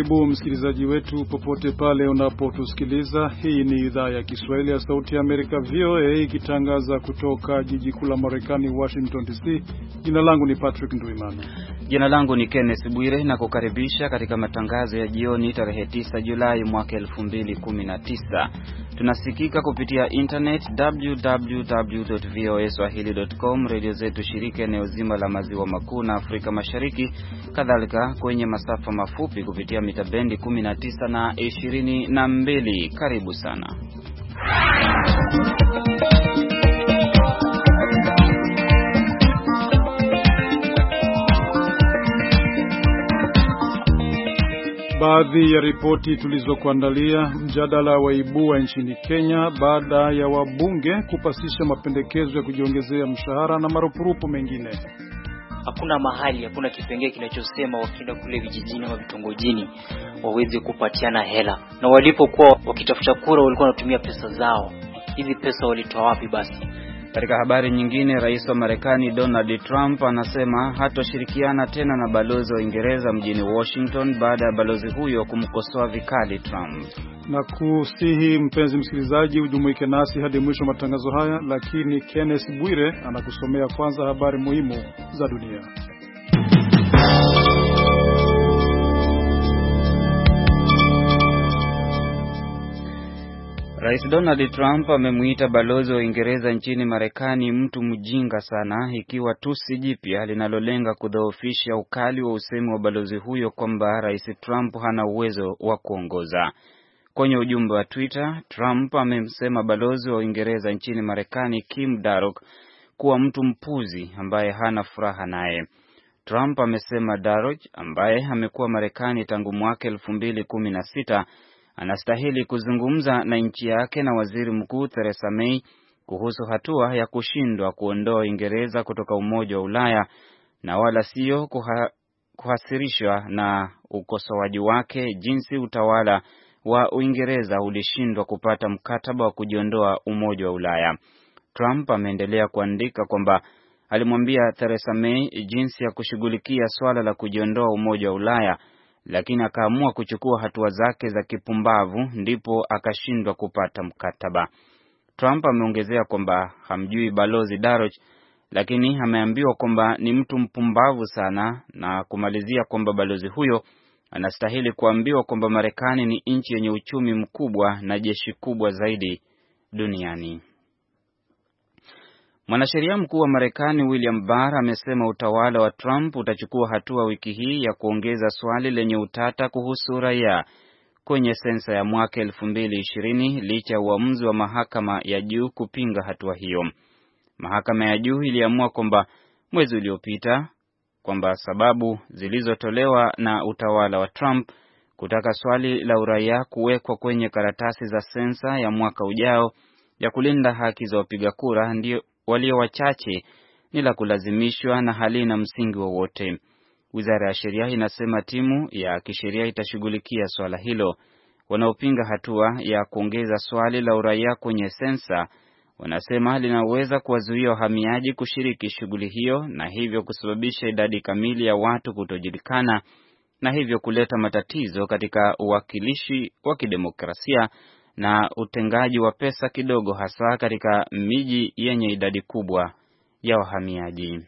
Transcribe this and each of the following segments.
Karibu msikilizaji wetu popote pale unapotusikiliza. Hii ni idhaa ya Kiswahili ya Sauti ya Amerika VOA ikitangaza kutoka jiji kuu la Marekani Washington DC. Jina langu ni Patrick Nduimana. Jina langu ni Kenneth Bwire na kukaribisha katika matangazo ya jioni tarehe 9 Julai mwaka 2019. Tunasikika kupitia internet www.voaswahili.com, radio zetu shirika eneo zima la maziwa makuu na Afrika Mashariki, kadhalika kwenye masafa mafupi kupitia mita bendi 19 na 22. Karibu sana. Baadhi ya ripoti tulizokuandalia: mjadala waibua nchini Kenya baada ya wabunge kupasisha mapendekezo ya kujiongezea mshahara na marupurupu mengine. Hakuna mahali, hakuna kipengele kinachosema wakienda kule vijijini au vitongojini waweze kupatiana hela. Na walipokuwa wakitafuta kura walikuwa wanatumia pesa zao. Hizi pesa walitoa wapi basi? Katika habari nyingine, rais wa Marekani Donald Trump anasema hatoshirikiana tena na balozi wa Uingereza mjini Washington baada ya balozi huyo kumkosoa vikali Trump. Na kusihi mpenzi msikilizaji ujumuike nasi hadi mwisho wa matangazo haya, lakini Kenneth Bwire anakusomea kwanza habari muhimu za dunia. Rais Donald Trump amemuita balozi wa Uingereza nchini Marekani mtu mjinga sana, ikiwa tusi jipya linalolenga kudhoofisha ukali wa usemi wa balozi huyo kwamba Rais Trump hana uwezo wa kuongoza. Kwenye ujumbe wa Twitter, Trump amemsema balozi wa Uingereza nchini Marekani Kim Darroch kuwa mtu mpuzi ambaye hana furaha naye. Trump amesema Darroch, ambaye amekuwa Marekani tangu mwaka 2016, anastahili kuzungumza na nchi yake na Waziri Mkuu Theresa May kuhusu hatua ya kushindwa kuondoa Uingereza kutoka Umoja wa Ulaya, na wala sio kuhasirishwa na ukosoaji wake jinsi utawala wa Uingereza ulishindwa kupata mkataba wa kujiondoa Umoja wa Ulaya. Trump ameendelea kuandika kwamba alimwambia Theresa May jinsi ya kushughulikia swala la kujiondoa Umoja wa Ulaya, lakini akaamua kuchukua hatua zake za kipumbavu ndipo akashindwa kupata mkataba. Trump ameongezea kwamba hamjui balozi Darroch, lakini ameambiwa kwamba ni mtu mpumbavu sana, na kumalizia kwamba balozi huyo anastahili kuambiwa kwamba Marekani ni nchi yenye uchumi mkubwa na jeshi kubwa zaidi duniani. Mwanasheria mkuu wa Marekani William Barr amesema utawala wa Trump utachukua hatua wiki hii ya kuongeza swali lenye utata kuhusu raia kwenye sensa ya mwaka 2020 licha ya uamuzi wa mahakama ya juu kupinga hatua hiyo. Mahakama ya juu iliamua kwamba mwezi uliopita kwamba sababu zilizotolewa na utawala wa Trump kutaka swali la uraia kuwekwa kwenye karatasi za sensa ya mwaka ujao ya kulinda haki za wapiga kura ndio walio wachache ni la kulazimishwa na halina msingi wowote. Wizara ya Sheria inasema timu ya kisheria itashughulikia swala hilo. Wanaopinga hatua ya kuongeza swali la uraia kwenye sensa wanasema linaweza kuwazuia wahamiaji kushiriki shughuli hiyo na hivyo kusababisha idadi kamili ya watu kutojulikana na hivyo kuleta matatizo katika uwakilishi wa kidemokrasia na utengaji wa pesa kidogo, hasa katika miji yenye idadi kubwa ya wahamiaji.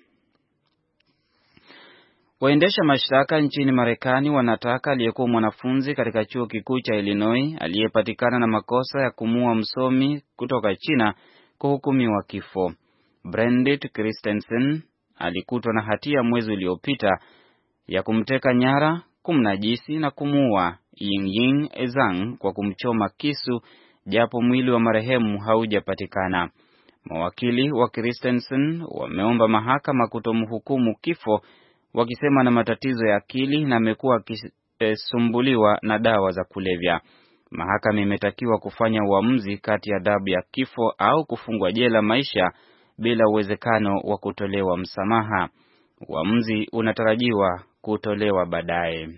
Waendesha mashtaka nchini Marekani wanataka aliyekuwa mwanafunzi katika chuo kikuu cha Illinois aliyepatikana na makosa ya kumuua msomi kutoka China kuhukumiwa kifo. Brendit Christensen alikutwa na hatia mwezi uliopita ya kumteka nyara, kumnajisi na kumuua Ying Ezang kwa kumchoma kisu, japo mwili wa marehemu haujapatikana. Mawakili wa Christensen wameomba mahakama kutomhukumu kifo, wakisema na matatizo ya akili na amekuwa akisumbuliwa na dawa za kulevya. Mahakama imetakiwa kufanya uamuzi kati ya adhabu ya kifo au kufungwa jela maisha bila uwezekano wa kutolewa msamaha. Uamuzi unatarajiwa kutolewa baadaye.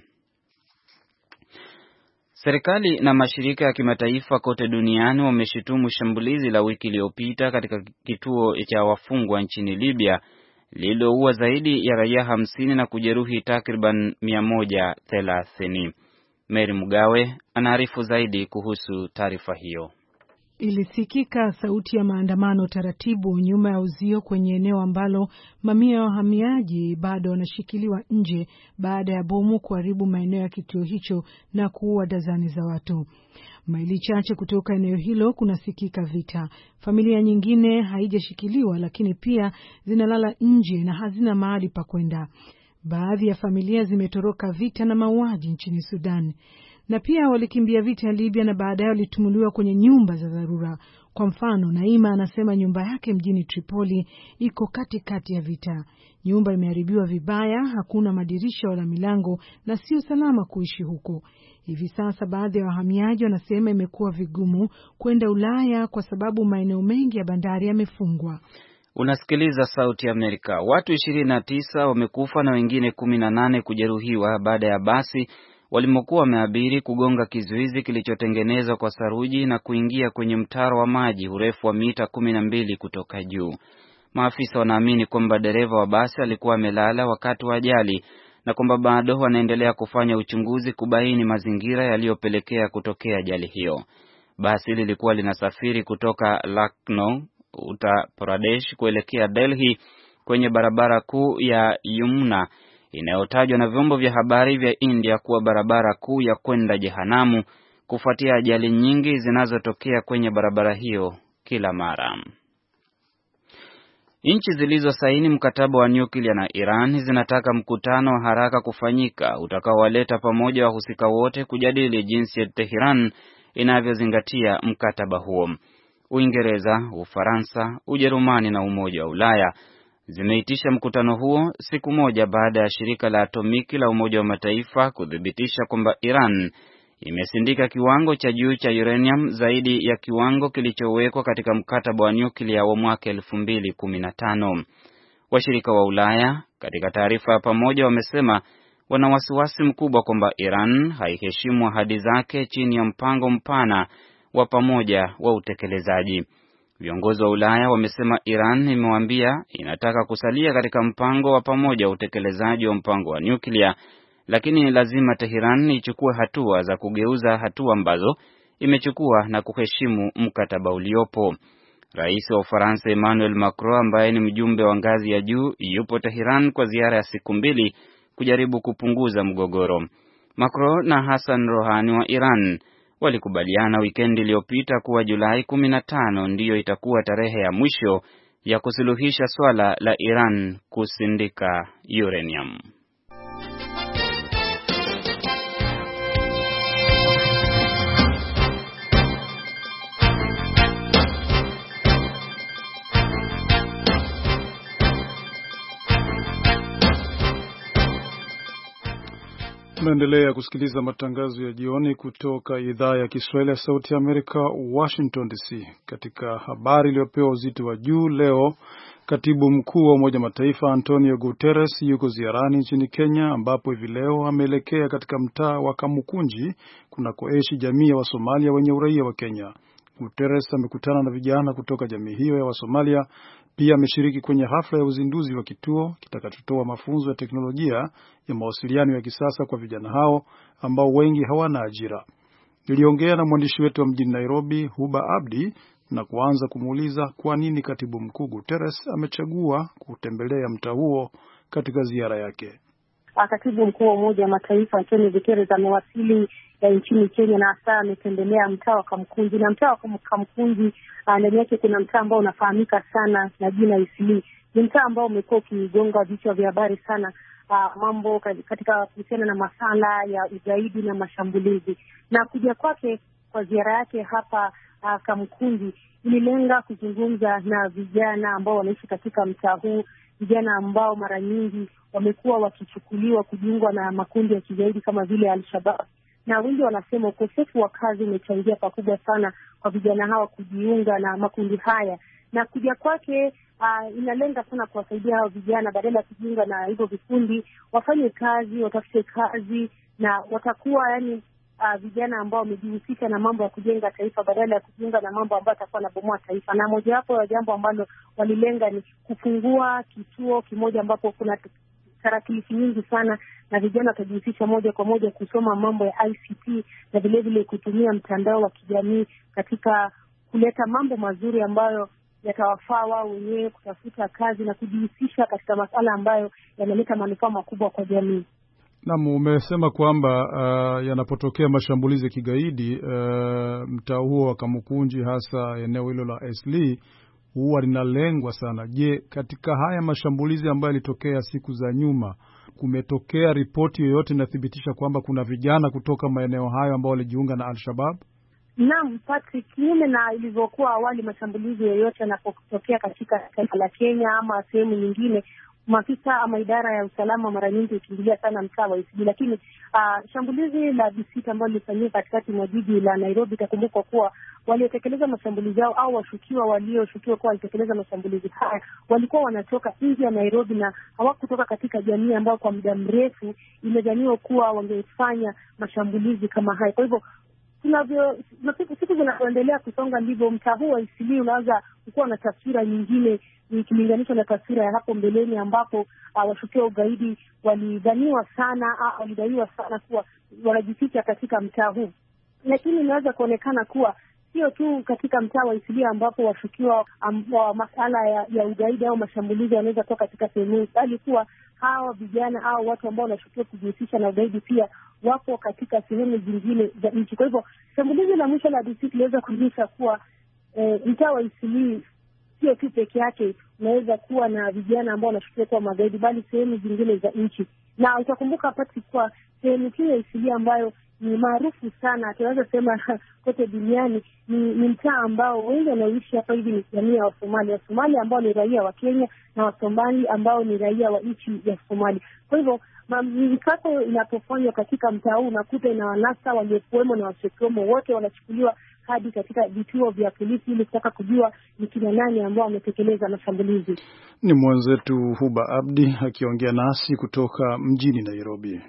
Serikali na mashirika ya kimataifa kote duniani wameshutumu shambulizi la wiki iliyopita katika kituo cha wafungwa nchini Libya lililoua zaidi ya raia 50 na kujeruhi takriban 130. Mary Mugawe anaarifu zaidi kuhusu taarifa hiyo. Ilisikika sauti ya maandamano taratibu nyuma ya uzio kwenye eneo ambalo mamia ya wahamiaji bado wanashikiliwa nje baada ya bomu kuharibu maeneo ya kituo hicho na kuua dazani za watu. Maili chache kutoka eneo hilo kunasikika vita. Familia nyingine haijashikiliwa lakini pia zinalala nje na hazina mahali pa kwenda. Baadhi ya familia zimetoroka vita na mauaji nchini Sudan. Na pia walikimbia vita ya Libya na baadaye walitumuliwa kwenye nyumba za dharura. Kwa mfano, Naima anasema nyumba yake mjini Tripoli iko katikati ya vita. Nyumba imeharibiwa vibaya, hakuna madirisha wala milango na sio salama kuishi huko. Hivi sasa baadhi ya wahamiaji wanasema imekuwa vigumu kwenda Ulaya kwa sababu maeneo mengi ya bandari yamefungwa. Unasikiliza Sauti ya Amerika. Watu 29 wamekufa na wengine 18 kujeruhiwa baada ya basi walimokuwa wameabiri kugonga kizuizi kilichotengenezwa kwa saruji na kuingia kwenye mtaro wa maji urefu wa mita 12 kutoka juu. Maafisa wanaamini kwamba dereva wa basi alikuwa amelala wakati wa ajali na kwamba bado wanaendelea kufanya uchunguzi kubaini mazingira yaliyopelekea kutokea ajali hiyo. Basi lilikuwa linasafiri kutoka Lucknow, Uttar Pradesh kuelekea Delhi kwenye barabara kuu ya Yamuna inayotajwa na vyombo vya habari vya India kuwa barabara kuu ya kwenda jehanamu kufuatia ajali nyingi zinazotokea kwenye barabara hiyo kila mara. Nchi zilizosaini mkataba wa nyuklia na Iran zinataka mkutano wa haraka kufanyika utakaowaleta pamoja wahusika wote kujadili jinsi Tehran inavyozingatia mkataba huo. Uingereza, Ufaransa, Ujerumani na Umoja wa Ulaya zimeitisha mkutano huo siku moja baada ya shirika la atomiki la Umoja wa Mataifa kuthibitisha kwamba Iran imesindika kiwango cha juu cha uranium zaidi ya kiwango kilichowekwa katika mkataba wa nyuklia wa mwaka 2015. Washirika wa Ulaya katika taarifa ya pamoja wamesema wana wasiwasi mkubwa kwamba Iran haiheshimu ahadi zake chini ya mpango mpana wa pamoja wa utekelezaji. Viongozi wa Ulaya wamesema Iran imewaambia inataka kusalia katika mpango wa pamoja wa utekelezaji wa mpango wa nyuklia, lakini ni lazima Tehran ichukue hatua za kugeuza hatua ambazo imechukua na kuheshimu mkataba uliopo. Rais wa Ufaransa Emmanuel Macron, ambaye ni mjumbe wa ngazi ya juu, yupo Tehran kwa ziara ya siku 2 kujaribu kupunguza mgogoro. Macron na Hassan Rouhani wa Iran walikubaliana wikendi iliyopita kuwa Julai 15 ndiyo itakuwa tarehe ya mwisho ya kusuluhisha swala la Iran kusindika uranium. Tunaendelea kusikiliza matangazo ya jioni kutoka idhaa ya Kiswahili ya Sauti ya Amerika, Washington DC. Katika habari iliyopewa uzito wa juu leo, Katibu Mkuu wa Umoja Mataifa Antonio Guterres yuko ziarani nchini Kenya, ambapo hivi leo ameelekea katika mtaa wa Kamukunji kunakoishi jamii ya Wasomalia wenye uraia wa Kenya. Guterres amekutana na vijana kutoka jamii hiyo ya Wasomalia. Pia ameshiriki kwenye hafla ya uzinduzi wa kituo kitakachotoa mafunzo ya teknolojia ya mawasiliano ya kisasa kwa vijana hao ambao wengi hawana ajira. Niliongea na mwandishi wetu wa mjini Nairobi, Huba Abdi, na kuanza kumuuliza kwa nini Katibu Mkuu Guterres amechagua kutembelea mtaa huo katika ziara yake. Katibu Mkuu wa Umoja wa Mataifa Antonio Guterres amewasili nchini Kenya na hasa ametembelea mtaa wa Kamkunji. Na mtaa wa Kamkunji ndani yake kuna mtaa ambao unafahamika sana na jina Eastleigh. Ni mtaa ambao umekuwa ukigonga vichwa vya habari sana, mambo katika kuhusiana na masala ya ugaidi na mashambulizi. Na kuja kwake kwa ziara yake hapa Kamkunji ililenga kuzungumza na vijana ambao wanaishi katika mtaa huu, vijana ambao mara nyingi wamekuwa wakichukuliwa kujiunga na makundi ya kigaidi kama vile Al-Shabaab. Na wengi wanasema ukosefu wa kazi umechangia pakubwa sana kwa vijana hawa kujiunga na makundi haya. Na kuja kwake inalenga sana kuwasaidia hao vijana, badala ya kujiunga na hivyo vikundi, wafanye kazi, watafute kazi, na watakuwa vijana ambao wamejihusisha na mambo ya kujenga taifa badala ya kujiunga na mambo ambayo atakuwa anabomoa taifa. Na mojawapo ya jambo ambalo walilenga ni kufungua kituo kimoja ambapo kuna tarakilishi nyingi sana, na vijana watajihusisha moja kwa moja kusoma mambo ya ICT na vile vile kutumia mtandao wa kijamii katika kuleta mambo mazuri ambayo yatawafaa wao wenyewe kutafuta kazi na kujihusisha katika masuala ambayo yanaleta manufaa makubwa kwa jamii. Naam, umesema kwamba yanapotokea mashambulizi ya kigaidi mtaa huo wa Kamukunji, hasa eneo hilo la Eastleigh, huwa linalengwa sana. Je, katika haya mashambulizi ambayo yalitokea siku za nyuma, kumetokea ripoti yoyote inathibitisha kwamba kuna vijana kutoka maeneo hayo ambao walijiunga na Al-Shabaab? Naam, Patrick, kinyume na ilivyokuwa awali, mashambulizi yoyote yanapotokea katika taifa la Kenya ama sehemu nyingine, maafisa ama idara ya usalama mara nyingi hukimbilia sana mtaa wa Eastleigh. Lakini shambulizi la visita ambalo lilifanyika katikati mwa jiji la Nairobi, itakumbuka kuwa waliotekeleza mashambulizi hao au washukiwa walioshukiwa kuwa walitekeleza mashambulizi haya walikuwa wanatoka nje ya Nairobi na hawakutoka katika jamii ambayo kwa muda mrefu imedhaniwa kuwa wangefanya mashambulizi kama haya. Kwa hivyo siku zinazoendelea kusonga ndivyo mtaa huu wa Eastleigh unaweza kuwa na taswira nyingine ikilinganishwa na taswira ya hapo mbeleni, ambapo washukiwa ugaidi walidhaniwa sana kuwa wanajificha katika mtaa huu. Lakini inaweza kuonekana kuwa sio tu katika mtaa wa Eastleigh ambapo washukiwa wa masuala ya ugaidi au mashambulizi wanaweza kuwa katika sehemu, bali kuwa hawa vijana au watu ambao wanashukiwa kujihusisha na ugaidi pia wapo katika sehemu zingine za nchi. Kwa hivyo shambulizi la mwisho la DC liweza kuonyesha kuwa mtaa wa Eastleigh sio tu peke yake unaweza kuwa na vijana ambao wanashukiwa kuwa magaidi, bali sehemu zingine za nchi. Na utakumbuka Patrick kwa sehemu hii ya Eastleigh ambayo ni maarufu sana, tunaweza sema kote duniani, ni mtaa ambao wengi wanaoishi hapa hivi ni jamii ya Wasomali ambao ni raia wa Kenya na Wasomali ambao ni raia wa nchi ya Somali. Kwa hivyo mikato inapofanywa katika mtaa huu unakuta inawanasa waliokuwemo na wasiokuwemo, wote wanachukuliwa hadi katika vituo vya polisi ili kutaka kujua ni kina nani ambao wametekeleza mashambulizi. Ni mwenzetu Huba Abdi akiongea nasi kutoka mjini Nairobi.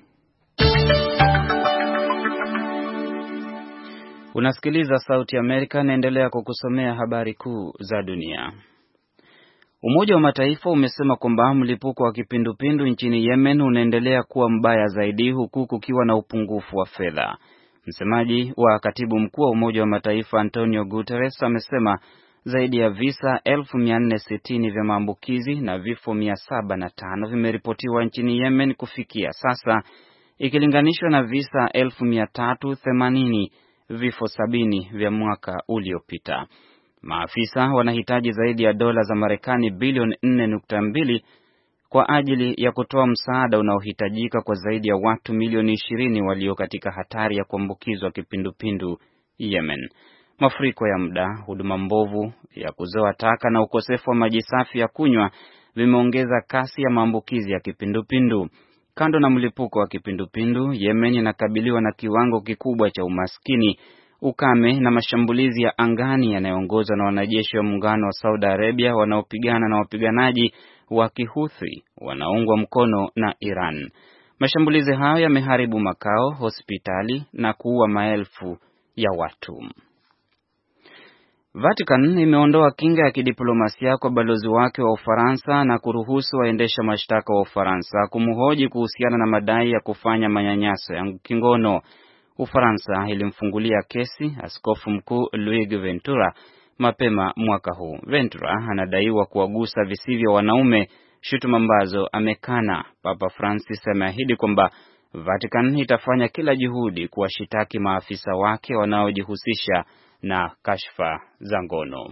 Unasikiliza Sauti Amerika, naendelea kukusomea habari kuu za dunia. Umoja wa Mataifa umesema kwamba mlipuko wa kipindupindu nchini Yemen unaendelea kuwa mbaya zaidi huku kukiwa na upungufu wa fedha. Msemaji wa Katibu Mkuu wa Umoja wa Mataifa Antonio Guterres amesema zaidi ya visa 1460 vya maambukizi na vifo 705 vimeripotiwa nchini Yemen kufikia sasa, ikilinganishwa na visa 1380, vifo 70 vya mwaka uliopita. Maafisa wanahitaji zaidi ya dola za Marekani bilioni 4.2 kwa ajili ya kutoa msaada unaohitajika kwa zaidi ya watu milioni 20 walio katika hatari ya kuambukizwa kipindupindu Yemen. Mafuriko ya muda, huduma mbovu ya kuzoa taka na ukosefu wa maji safi ya kunywa vimeongeza kasi ya maambukizi ya kipindupindu. Kando na mlipuko wa kipindupindu, Yemen inakabiliwa na kiwango kikubwa cha umaskini, ukame na mashambulizi ya angani yanayoongozwa na wanajeshi wa muungano wa Saudi Arabia wanaopigana na wapiganaji wa Kihuthi wanaungwa mkono na Iran. Mashambulizi hayo yameharibu makao, hospitali na kuua maelfu ya watu. Vatican imeondoa kinga ya kidiplomasia kwa balozi wake wa Ufaransa na kuruhusu waendesha mashtaka wa Ufaransa kumhoji kuhusiana na madai ya kufanya manyanyaso ya kingono. Ufaransa ilimfungulia kesi askofu mkuu Luigi Ventura mapema mwaka huu. Ventura anadaiwa kuwagusa visivyo wanaume, shutuma ambazo amekana. Papa Francis ameahidi kwamba Vatican itafanya kila juhudi kuwashitaki maafisa wake wanaojihusisha na kashfa za ngono.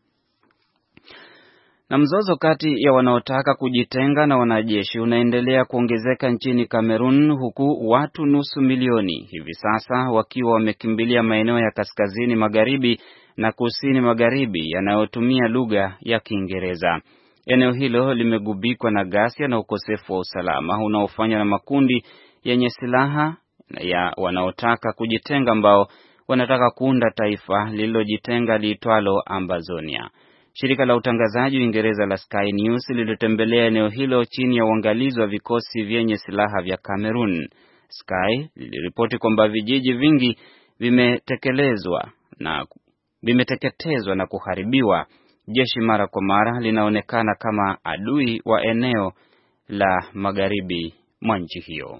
Na mzozo kati ya wanaotaka kujitenga na wanajeshi unaendelea kuongezeka nchini Kamerun, huku watu nusu milioni hivi sasa wakiwa wamekimbilia maeneo ya kaskazini magharibi na kusini magharibi yanayotumia lugha ya Kiingereza. Eneo hilo limegubikwa na ghasia na ukosefu wa usalama unaofanywa na makundi yenye silaha ya wanaotaka kujitenga ambao wanataka kuunda taifa lililojitenga liitwalo Ambazonia. Shirika la utangazaji Uingereza la Sky News lilitembelea eneo hilo chini ya uangalizi wa vikosi vyenye silaha vya Cameroon. Sky liliripoti kwamba vijiji vingi vimeteketezwa na kuharibiwa. Jeshi mara kwa mara linaonekana kama adui wa eneo la magharibi mwa nchi hiyo.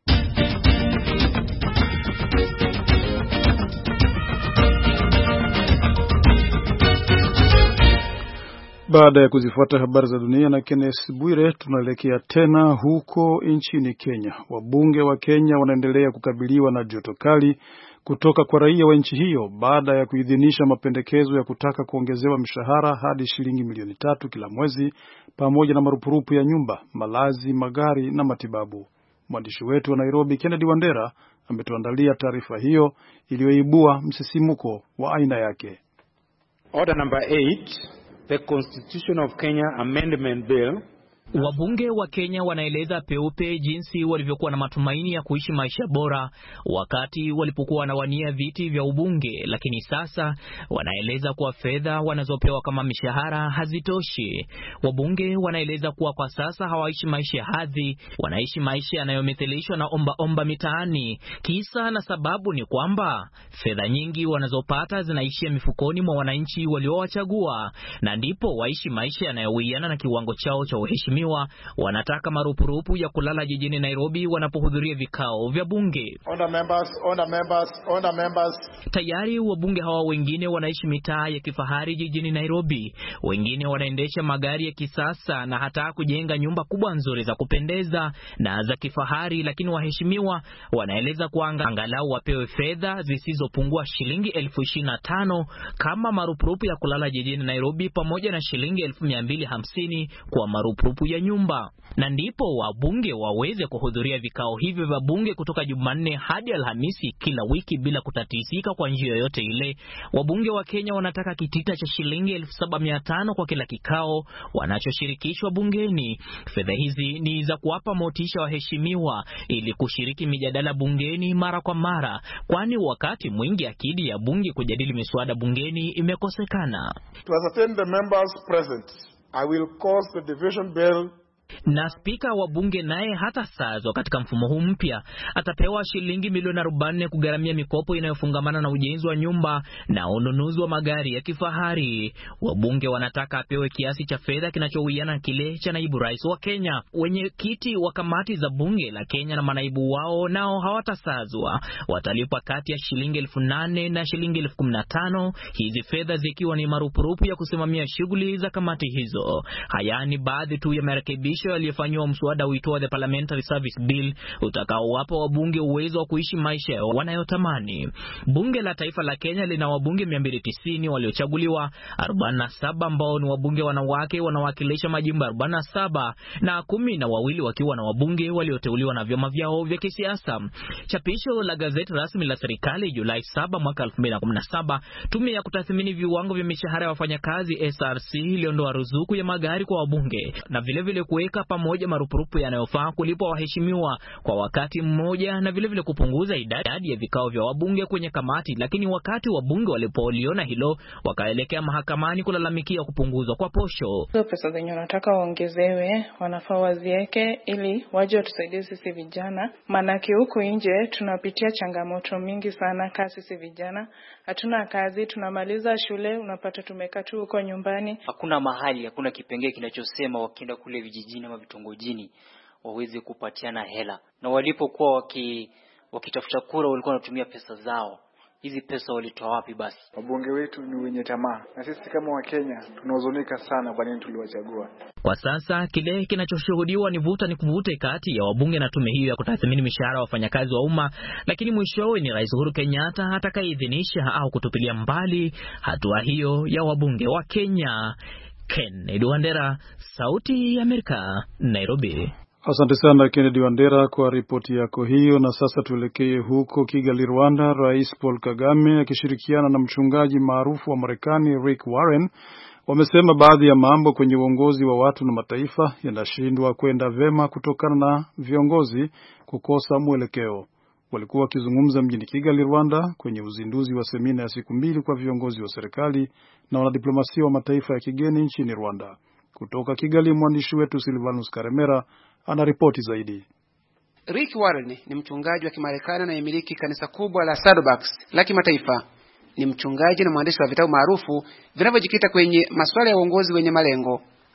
Baada ya kuzifuata habari za dunia na Kenneth Bwire, tunaelekea tena huko nchini Kenya. Wabunge wa Kenya wanaendelea kukabiliwa na joto kali kutoka kwa raia wa nchi hiyo baada ya kuidhinisha mapendekezo ya kutaka kuongezewa mshahara hadi shilingi milioni 3 kila mwezi, pamoja na marupurupu ya nyumba, malazi, magari na matibabu. Mwandishi wetu wa Nairobi Kennedy Wandera ametuandalia taarifa hiyo iliyoibua msisimuko wa aina yake. Order number 8, the Constitution of Kenya Amendment Bill. Wabunge wa Kenya wanaeleza peupe jinsi walivyokuwa na matumaini ya kuishi maisha bora wakati walipokuwa wanawania viti vya ubunge, lakini sasa wanaeleza kuwa fedha wanazopewa kama mishahara hazitoshi. Wabunge wanaeleza kuwa kwa sasa hawaishi maisha hadhi, wanaishi maisha yanayomithilishwa na omba mitaani. Kisa na sababu ni kwamba fedha nyingi wanazopata zinaishia mifukoni mwa wananchi waliowachagua, na ndipo waishi maisha yanayowiana na kiwango chao cha uheshimiwa. Wanataka marupurupu ya kulala jijini Nairobi wanapohudhuria vikao vya bunge. Honour members. Tayari wabunge hawa wengine wanaishi mitaa ya kifahari jijini Nairobi. Wengine wanaendesha magari ya kisasa na hata kujenga nyumba kubwa nzuri za kupendeza na za kifahari, lakini waheshimiwa wanaeleza kuwa angalau wapewe fedha zisizopungua shilingi 25,000 kama marupurupu ya kulala jijini Nairobi, pamoja na shilingi 250 kwa marupurupu ya nyumba. Na ndipo wabunge waweze kuhudhuria vikao hivyo vya bunge kutoka Jumanne hadi Alhamisi kila wiki bila kutatisika kwa njia yoyote ile. Wabunge wa Kenya wanataka kitita cha shilingi 7,500 kwa kila kikao wanachoshirikishwa bungeni. Fedha hizi ni za kuwapa motisha waheshimiwa ili kushiriki mijadala bungeni mara kwa mara, kwani wakati mwingi akidi ya bunge kujadili miswada bungeni imekosekana. To ascertain the members present, I will cause the division bill. Na spika wa bunge naye hata sazo katika mfumo huu mpya atapewa shilingi milioni 40 kugharamia mikopo inayofungamana na ujenzi wa nyumba na ununuzi wa magari ya kifahari. Wabunge wanataka apewe kiasi cha fedha kinachowiana kile cha naibu rais wa Kenya. Wenye kiti wa kamati za bunge la Kenya na manaibu wao nao hawatasazwa. Watalipa kati ya shilingi 8,000 na shilingi 15,000, hizi fedha zikiwa ni marupurupu ya kusimamia shughuli za kamati hizo. Haya ni baadhi tu ya marekebisho aliyefanywa mswada uitwa the Parliamentary Service Bill utakaowapa wabunge uwezo wa kuishi maisha wanayotamani. Bunge la taifa la Kenya lina wabunge 290 waliochaguliwa, 47 ambao ni wabunge wanawake wanawakilisha majimbo 47 na 12 wakiwa na wabunge walioteuliwa na vyama vyao vya kisiasa. Chapisho la gazeti rasmi la serikali Julai 7 mwaka 2017, tume ya kutathmini viwango vya mishahara ya wafanyakazi SRC iliondoa ruzuku ya magari kwa wabunge na vile kuweka pamoja marupurupu yanayofaa kulipwa waheshimiwa kwa wakati mmoja, na vile kupunguza idadi ya vikao vya wabunge kwenye kamati. Lakini wakati wabunge walipoliona hilo, wakaelekea mahakamani kulalamikia kupunguzwa kwa posho. Pesa zenye wanataka waongezewe wanafaa wazieke ili waje watusaidie sisi vijana, manake huku nje tunapitia changamoto mingi sana. Kasi sisi vijana hatuna kazi, tunamaliza shule unapata tumekaa tu huko nyumbani. Hakuna mahali, hakuna kipengee kinachosema wakienda kule vijijini ama vitongojini waweze kupatiana hela. Na walipokuwa wakitafuta kura walikuwa wanatumia pesa zao. Hizi pesa walitoa wapi basi? Wabunge wetu ni wenye tamaa, na sisi kama Wakenya tunahuzunika sana kwa nini tuliwachagua. Kwa sasa kile kinachoshuhudiwa ni vuta ni kuvute kati ya wabunge na tume hiyo ya kutathmini mishahara wa wafanyakazi wa umma, lakini mwishowe ni Rais Uhuru Kenyatta atakayeidhinisha au kutupilia mbali hatua hiyo ya wabunge wa Kenya. Kennedy Wandera, Sauti ya Amerika, Nairobi. Asante sana Kennedy Wandera kwa ripoti yako hiyo. Na sasa tuelekee huko Kigali, Rwanda. Rais Paul Kagame akishirikiana na mchungaji maarufu wa Marekani Rick Warren wamesema baadhi ya mambo kwenye uongozi wa watu na mataifa yanashindwa kwenda vema kutokana na viongozi kukosa mwelekeo. Walikuwa wakizungumza mjini Kigali, Rwanda kwenye uzinduzi wa semina ya siku 2 kwa viongozi wa serikali na wanadiplomasia wa mataifa ya kigeni nchini Rwanda. Kutoka Kigali, mwandishi wetu Silvanus Karemera anaripoti zaidi. Rick Warren ni mchungaji wa Kimarekani anayemiliki kanisa kubwa la Saddlebags la kimataifa. Ni mchungaji na mwandishi wa vitabu maarufu vinavyojikita kwenye masuala ya uongozi wenye malengo.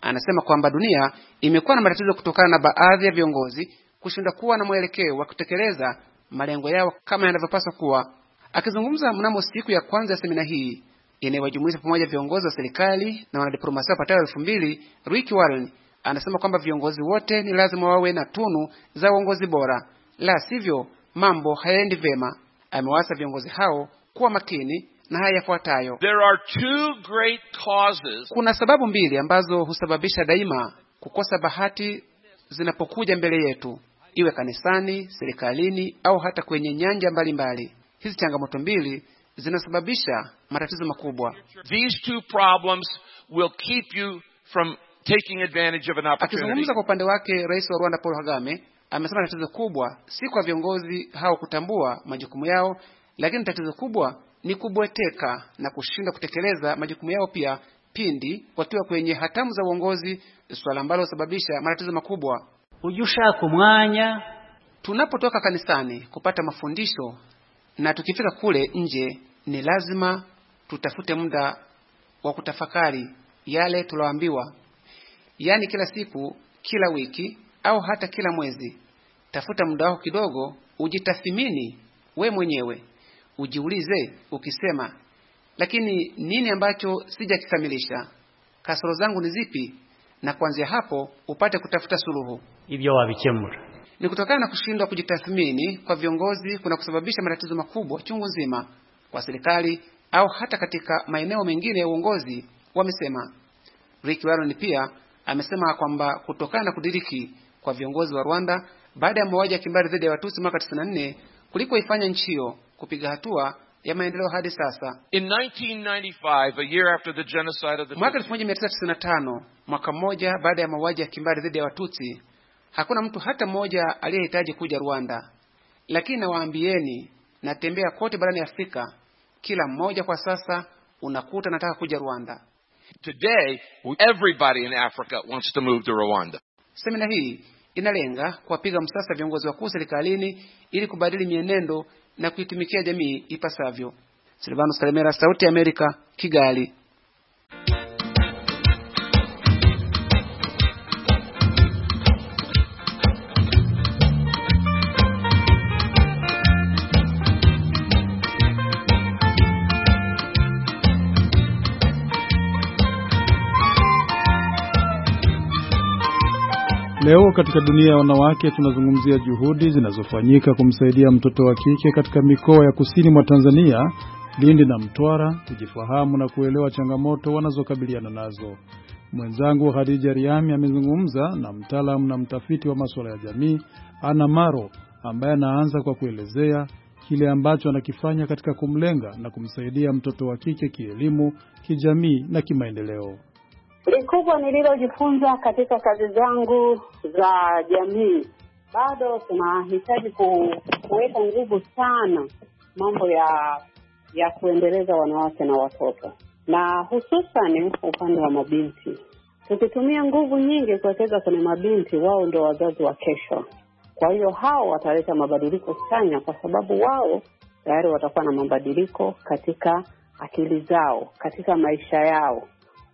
anasema kwamba dunia imekuwa na matatizo kutokana na baadhi ya viongozi kushindwa kuwa na mwelekeo wa kutekeleza malengo yao kama yanavyopaswa kuwa. Akizungumza mnamo siku ya kwanza ya semina hii inayowajumuisha pamoja viongozi wa serikali na wanadiplomasia wapatao 2000, Rick Warren anasema kwamba viongozi wote ni lazima wawe na tunu za uongozi bora, la sivyo mambo hayaendi vema. Amewaasa viongozi hao kuwa makini na haya yafuatayo. There are two great causes. Kuna sababu mbili ambazo husababisha daima kukosa bahati zinapokuja mbele yetu, iwe kanisani, serikalini au hata kwenye nyanja mbalimbali. Hizi changamoto mbili zinasababisha matatizo makubwa. These two problems will keep you from taking advantage of an opportunity. Akizungumza kwa upande wake, Rais wa Rwanda Paul Kagame amesema tatizo kubwa si kwa viongozi hao kutambua majukumu yao, lakini tatizo kubwa ni kubweteka na kushindwa kutekeleza majukumu yao pia pindi wakiwa kwenye hatamu za uongozi, swala ambalo husababisha matatizo makubwa. Ujushaka umwanya tunapotoka kanisani kupata mafundisho na tukifika kule nje, ni lazima tutafute muda wa kutafakari yale tuloambiwa. Yaani kila siku, kila wiki au hata kila mwezi, tafuta muda wako kidogo, ujitathmini we mwenyewe. Ujiulize ukisema, lakini nini ambacho sijakikamilisha? Kasoro zangu ni zipi? Na kuanzia hapo upate kutafuta suluhu. Ibyo wabikemura. Ni kutokana na kushindwa kujitathmini kwa viongozi kuna kusababisha matatizo makubwa chungu nzima kwa serikali au hata katika maeneo mengine ya uongozi, wamesema. Rick Warren pia amesema kwamba kutokana na kudiriki kwa viongozi wa Rwanda baada ya mauaji ya kimbari dhidi ya Watutsi mwaka 94 kuliko ifanya nchi hiyo kupiga hatua ya maendeleo hadi sasa. In 1995, a year after the genocide of the mwaka 1995, mwaka mmoja baada ya mauaji ya kimbari dhidi ya Watutsi, hakuna mtu hata mmoja aliyehitaji kuja Rwanda. Lakini nawaambieni, natembea kote barani Afrika, kila mmoja kwa sasa unakuta nataka kuja Rwanda. Today, everybody in Africa wants to move to Rwanda. Semina hii inalenga kuwapiga msasa viongozi wakuu serikalini ili kubadili mienendo na kuitumikia jamii ipasavyo. Silvanus Kalemera, Sauti ya Amerika, Kigali. Leo katika dunia ya wanawake tunazungumzia juhudi zinazofanyika kumsaidia mtoto wa kike katika mikoa ya kusini mwa Tanzania, Lindi na Mtwara, kujifahamu na kuelewa changamoto wanazokabiliana nazo. Mwenzangu Khadija Riami amezungumza na mtaalamu na mtafiti wa masuala ya jamii, Ana Maro, ambaye anaanza kwa kuelezea kile ambacho anakifanya katika kumlenga na kumsaidia mtoto wa kike kielimu, kijamii na kimaendeleo. Likubwa nililojifunza katika kazi zangu za jamii, bado tunahitaji kuweka nguvu sana mambo ya kuendeleza wanawake na watoto, na hususan upande wa mabinti. Tukitumia nguvu nyingi kuwekeza kwenye mabinti, wao ndio wazazi wa kesho. Kwa hiyo hao wataleta mabadiliko chanya, kwa sababu wao tayari watakuwa na mabadiliko katika akili zao, katika maisha yao.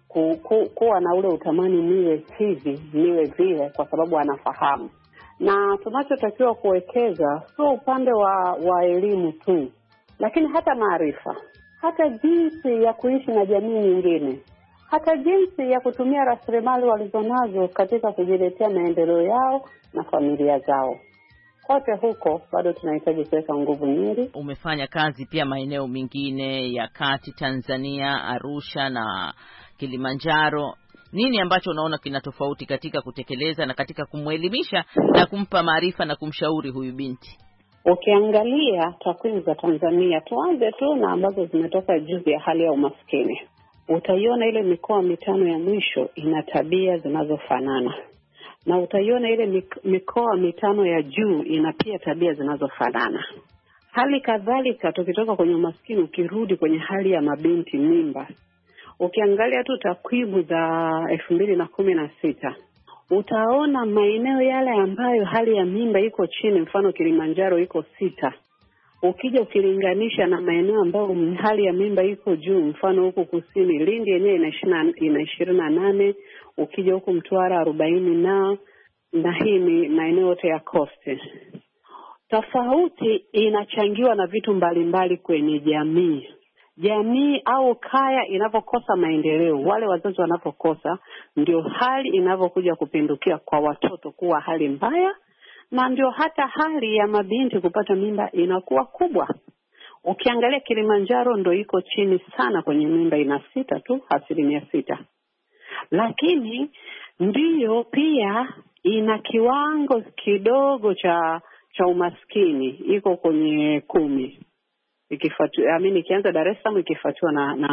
Kuwa na ule utamani niwe hivi, niwe vile, kwa sababu anafahamu. Na tunachotakiwa kuwekeza sio upande wa elimu tu, lakini hata maarifa, hata jinsi ya kuishi na jamii nyingine, hata jinsi ya kutumia rasilimali walizonazo katika kujiletea maendeleo yao na familia zao. Kote huko bado tunahitaji kuweka nguvu nyingi. Umefanya kazi pia maeneo mengine ya kati Tanzania, Arusha na Kilimanjaro. Nini ambacho unaona kina tofauti katika kutekeleza na katika kumwelimisha na kumpa maarifa na kumshauri huyu binti? Ukiangalia takwimu za Tanzania, tuanze tu na ambazo zimetoka juzi ya hali ya umaskini, utaiona ile mikoa 5 ya mwisho ina tabia zinazofanana, na utaiona ile mikoa 5 ya juu ina pia tabia zinazofanana. Hali kadhalika tukitoka kwenye umaskini ukirudi kwenye hali ya mabinti mimba, ukiangalia tu takwimu za 2016, utaona maeneo yale ambayo hali ya mimba iko chini, mfano Kilimanjaro iko 6. Ukija ukilinganisha na maeneo ambayo hali ya mimba iko juu, mfano huko kusini Lindi yenyewe ina 28, ukija huku Mtwara 40 na hii ni maeneo yote ya coast. Tofauti inachangiwa na vitu mbalimbali kwenye jamii. Jamii au kaya inapokosa maendeleo, wale wazazi wanapokosa, ndio hali inavyokuja kupindukia kwa watoto kuwa hali mbaya, na ndio hata hali ya mabinti kupata mimba inakuwa kubwa. Ukiangalia Kilimanjaro ndio iko chini sana kwenye mimba, ina 6 tu, 6%. Lakini ndiyo pia ina kiwango kidogo cha umaskini, iko kwenye 10. Ikianza Dar es Salaam ikifuatiwa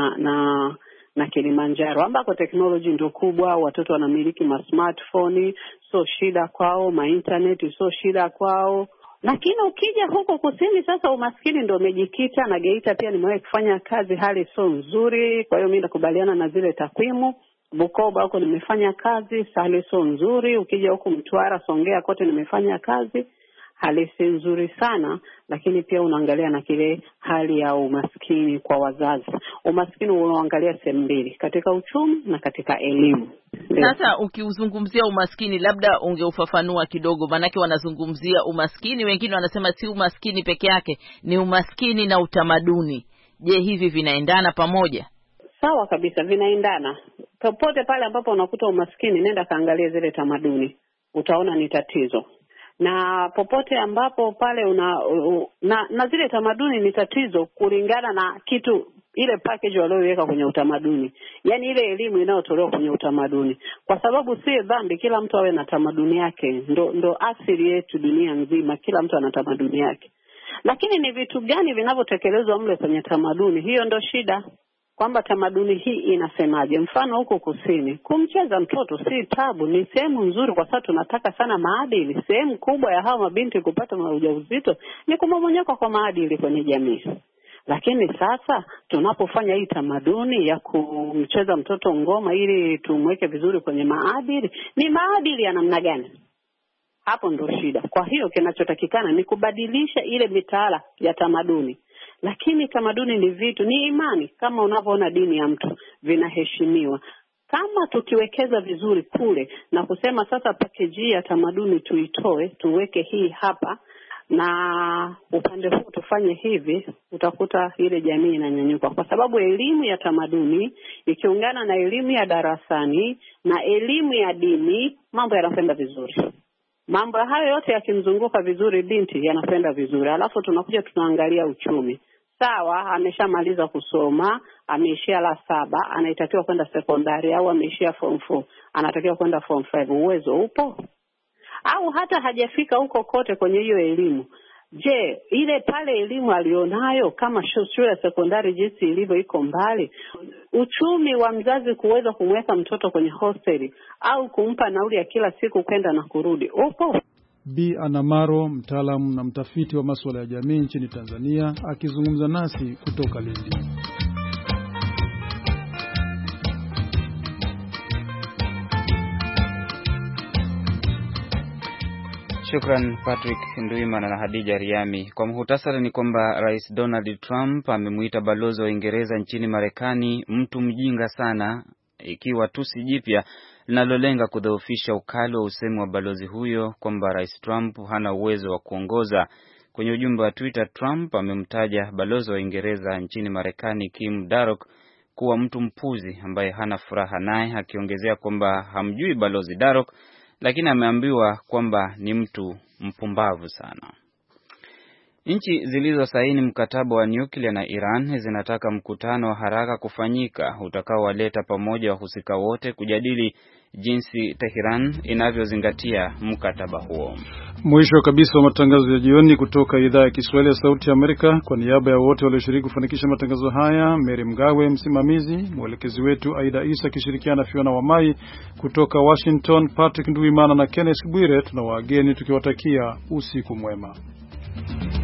na Kilimanjaro, ambako teknoloji ndio kubwa, watoto wanamiliki smartphone, so shida kwao, internet so shida kwao. Lakini ukija huko kusini sasa umaskini ndio umejikita, na Geita pia nimewahi kufanya kazi, hali so nzuri. Kwa hiyo mimi nakubaliana na zile takwimu. Bukoba huko nimefanya kazi, hali so nzuri. Ukija huko Mtwara, Songea, kote nimefanya kazi, hali si nzuri sana. Lakini pia unaangalia na kile hali ya umaskini kwa wazazi. Umaskini unaangalia sehemu mbili, katika uchumi na katika elimu. Sasa ukiuzungumzia umaskini, labda ungeufafanua kidogo, manake wanazungumzia umaskini, wengine wanasema si umaskini peke yake, ni umaskini na utamaduni. Je, hivi vinaendana pamoja? Sawa kabisa, vinaendana. Popote pale ambapo unakuta umaskini, nenda kaangalia zile tamaduni, utaona ni tatizo. Na popote ambapo pale na zile tamaduni ni tatizo kulingana na kitu, ile package walioweka kwenye utamaduni. Yaani ile elimu inayotolewa kwenye utamaduni. Kwa sababu si dhambi kila mtu awe na tamaduni yake. Ndo asili yetu dunia nzima, kila mtu ana tamaduni yake. Lakini ni vitu gani vinavyotekelezwa mle kwenye tamaduni? Hiyo ndo shida. Kwamba tamaduni hii inasemaje? Mfano huko kusini, kumcheza mtoto si tabu, ni sehemu nzuri, kwa sababu tunataka sana maadili. Sehemu kubwa ya hawa mabinti kupata ujauzito ni kumomonyoka kwa maadili kwenye jamii. Lakini sasa tunapofanya hii tamaduni ya kumcheza mtoto ngoma ili tumweke vizuri kwenye maadili, ni maadili ya namna gani? Hapo ndo shida. Kwa hiyo kinachotakikana ni kubadilisha ile mitaala ya tamaduni. Lakini tamaduni ni vitu, ni imani, kama unavyoona dini ya mtu, vinaheshimiwa. Kama tukiwekeza vizuri kule na kusema sasa package ya tamaduni tuitoe, tuweke hii hapa na upande huu tufanye hivi, utakuta ile jamii inanyanyuka. Kwa sababu elimu ya tamaduni ikiungana na elimu ya darasani na elimu ya dini, mambo yanakwenda vizuri. Mambo hayo yote yakimzunguka vizuri binti, yanakwenda vizuri. Alafu tunakuja tunaangalia uchumi. Sawa, ameshamaliza kusoma, ameishia la 7, anaitakiwa kwenda sekondari, au ameishia form 4, anatakiwa kwenda form 5. Uwezo upo? Au hata hajafika huko kote kwenye hiyo elimu. Je, ile pale elimu alionayo, kama shule ya sekondari jinsi ilivyo iko mbali, uchumi wa mzazi kuweza kumweka mtoto kwenye hosteli au kumpa nauli ya kila siku kwenda na kurudi upo? Bi Anamaro, mtaalamu na mtafiti wa masuala ya jamii nchini Tanzania, akizungumza nasi kutoka Lindi. Shukran Patrick Nduimana na Hadija Riami. Kwa muhtasari ni kwamba Rais Donald Trump amemuita balozi wa Uingereza nchini Marekani mtu mjinga sana, ikiwa tusi jipya linalolenga kudhoofisha ukali wa usemi wa balozi huyo kwamba Rais Trump hana uwezo wa kuongoza. Kwenye ujumbe wa Twitter, Trump amemtaja balozi wa Uingereza nchini Marekani Kim Darroch kuwa mtu mpuzi ambaye hana furaha naye, akiongezea kwamba hamjui balozi Darroch, lakini ameambiwa kwamba ni mtu mpumbavu sana. Nchi zilizosaini mkataba wa nyuklia na Iran zinataka mkutano wa haraka kufanyika utakaowaleta pamoja wahusika wote kujadili jinsi Tehran inavyozingatia mkataba huo. Mwisho kabisa wa matangazo ya jioni kutoka idhaa ya Kiswahili ya Sauti ya Amerika. Kwa niaba ya wote walioshiriki kufanikisha matangazo haya, Mary Mgawe msimamizi, mwelekezi wetu Aida Isa akishirikiana na Fiona Wamai kutoka Washington, Patrick Nduimana na Kenneth Bwire, tunawageni tukiwatakia usiku mwema.